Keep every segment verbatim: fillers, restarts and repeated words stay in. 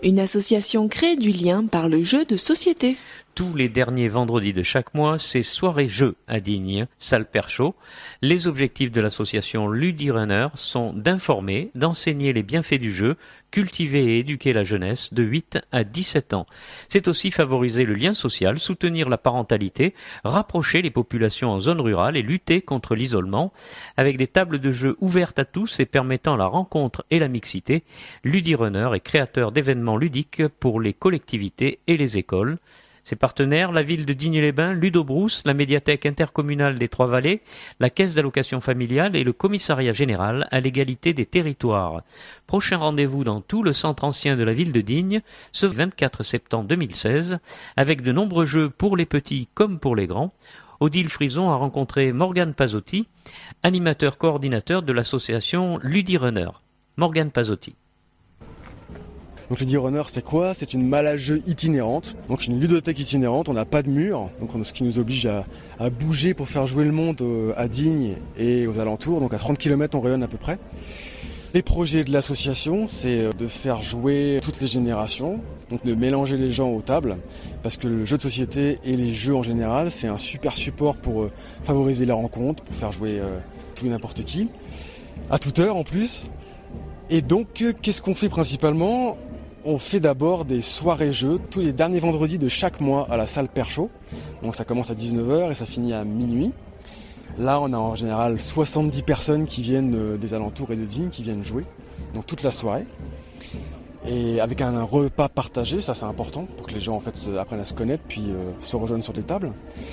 Une association crée du lien par le jeu de société. Tous les derniers vendredis de chaque mois, c'est soirée jeux à Digne, salle Perchaud. Les objectifs de l'association Ludirunner sont d'informer, d'enseigner les bienfaits du jeu, cultiver et éduquer la jeunesse de huit à dix-sept ans. C'est aussi favoriser le lien social, soutenir la parentalité, rapprocher les populations en zone rurale et lutter contre l'isolement. Avec des tables de jeux ouvertes à tous et permettant la rencontre et la mixité, Ludirunner est créateur d'événements ludiques pour les collectivités et les écoles. Ses partenaires, la ville de Digne-les-Bains, Ludobrousse, la médiathèque intercommunale des Trois-Vallées, la caisse d'allocation familiale et le commissariat général à l'égalité des territoires. Prochain rendez-vous dans tout le centre ancien de la ville de Digne, ce vingt-quatre septembre deux mille seize, avec de nombreux jeux pour les petits comme pour les grands. Odile Frison a rencontré Morgane Pazotti, animateur coordinateur de l'association Ludirunner. Morgane Pazotti. Donc Ludirunner, c'est quoi? C'est une malle à jeu itinérante, donc une ludothèque itinérante. On n'a pas de mur, donc on, ce qui nous oblige à, à bouger pour faire jouer le monde euh, à Digne et aux alentours. Donc à trente kilomètres, on rayonne à peu près. Les projets de l'association, c'est de faire jouer toutes les générations, donc de mélanger les gens aux tables, parce que le jeu de société et les jeux en général, c'est un super support pour euh, favoriser les rencontres, pour faire jouer euh, tout et n'importe qui, à toute heure en plus. Et donc, euh, qu'est-ce qu'on fait principalement ? On fait d'abord des soirées-jeux tous les derniers vendredis de chaque mois à la salle Perchaud. Donc ça commence à dix-neuf heures et ça finit à minuit. Là, on a en général soixante-dix personnes qui viennent des alentours et de Digne, qui viennent jouer. Donc toute la soirée. Et avec un, un repas partagé, ça c'est important pour que les gens en fait se, apprennent à se connaître puis euh, se rejoignent sur des tables.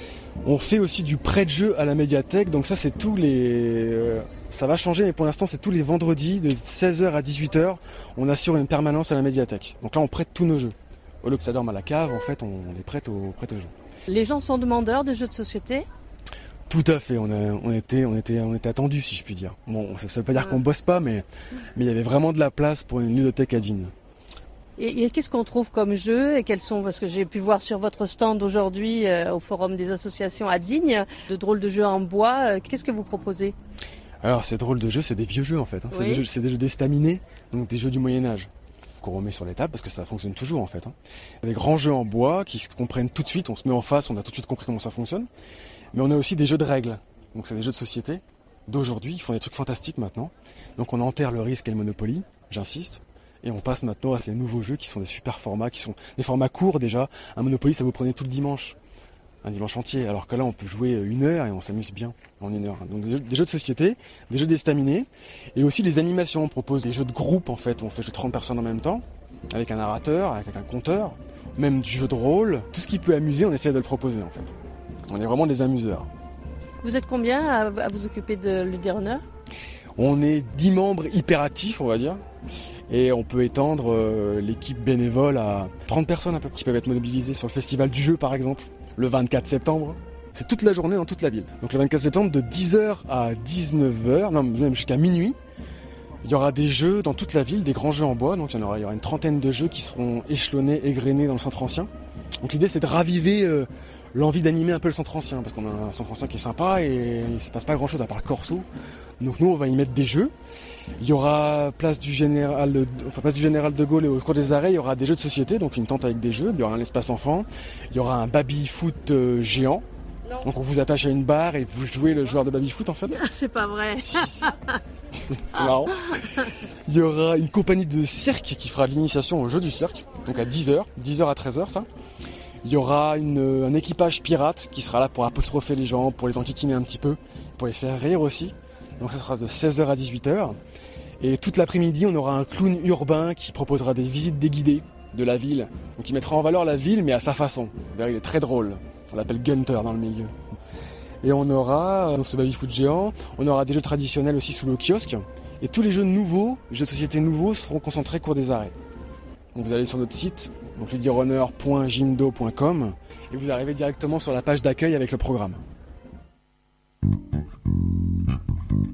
On fait aussi du prêt de jeu à la médiathèque. Donc ça c'est tous les... Euh, ça va changer, mais pour l'instant, c'est tous les vendredis de seize heures à dix-huit heures. On assure une permanence à la médiathèque. Donc là, on prête tous nos jeux. Au lieu que ça dorme à la cave, en fait, on les prête aux, prête aux jeux. Les gens sont demandeurs de jeux de société ? Tout à fait. On, a, on était, on était, on était attendus, si je puis dire. Bon, ça ne veut pas dire qu'on bosse pas, mais, mais il y avait vraiment de la place pour une ludothèque à Digne. Et, et qu'est-ce qu'on trouve comme jeux et quels sont, parce que j'ai pu voir sur votre stand aujourd'hui euh, au Forum des associations à Digne, de drôles de jeux en bois. Euh, qu'est-ce que vous proposez ? Alors ces drôles de jeux, c'est des vieux jeux en fait. Hein. Oui. C'est, des jeux, c'est des jeux d'estaminés, donc des jeux du Moyen-Âge, qu'on remet sur les tables parce que ça fonctionne toujours en fait. Hein. Des grands jeux en bois qui se comprennent tout de suite, on se met en face, on a tout de suite compris comment ça fonctionne. Mais on a aussi des jeux de règles, donc c'est des jeux de société d'aujourd'hui, ils font des trucs fantastiques maintenant. Donc on enterre le risque et le Monopoly, j'insiste, et on passe maintenant à ces nouveaux jeux qui sont des super formats, qui sont des formats courts déjà. Un Monopoly, ça vous prenait tout le dimanche. Un dimanche entier, alors que là on peut jouer une heure et on s'amuse bien en une heure. Donc des jeux, des jeux de société, des jeux d'estaminés, et aussi des animations. On propose des jeux de groupe en fait, où on fait jouer trente personnes en même temps, avec un narrateur, avec un conteur, même du jeu de rôle. Tout ce qui peut amuser, on essaie de le proposer en fait. On est vraiment des amuseurs. Vous êtes combien à, à vous occuper de Ludirunner ? On est dix membres hyperactifs, on va dire. Et on peut étendre euh, l'équipe bénévole à trente personnes à peu près, qui peuvent être mobilisées sur le festival du jeu par exemple. Le vingt-quatre septembre, c'est toute la journée dans toute la ville. Donc le vingt-quatre septembre de dix heures à dix-neuf heures, non même jusqu'à minuit, il y aura des jeux dans toute la ville, des grands jeux en bois. Donc il y en aura, il y aura une trentaine de jeux qui seront échelonnés, égrenés dans le centre ancien. Donc l'idée c'est de raviver euh, l'envie d'animer un peu le centre ancien, parce qu'on a un centre ancien qui est sympa et il se passe pas grand chose à part le Corso. Donc nous on va y mettre des jeux. Il y aura place du général, de, enfin place du général de Gaulle et au cours des arrêts, il y aura des jeux de société, donc une tente avec des jeux. Il y aura un espace enfant. Il y aura un baby-foot euh, géant. Non. Donc on vous attache à une barre et vous jouez le joueur de baby-foot en fait. C'est pas vrai. Si, si. C'est marrant. Il y aura une compagnie de cirque qui fera l'initiation au jeu du cirque, donc à dix heures, dix heures à treize heures ça. Il y aura une, un équipage pirate qui sera là pour apostropher les gens, pour les enquiquiner un petit peu, pour les faire rire aussi. Donc ça sera de seize heures à dix-huit heures. Et toute l'après-midi, on aura un clown urbain qui proposera des visites déguidées de la ville. Donc il mettra en valeur la ville, mais à sa façon. Il est très drôle. On l'appelle Gunter dans le milieu. Et on aura donc ce baby-foot géant. On aura des jeux traditionnels aussi sous le kiosque. Et tous les jeux nouveaux, les jeux de société nouveaux, seront concentrés au cours des arrêts. Donc vous allez sur notre site, donc ludirunner point jimdo point com, et vous arrivez directement sur la page d'accueil avec le programme.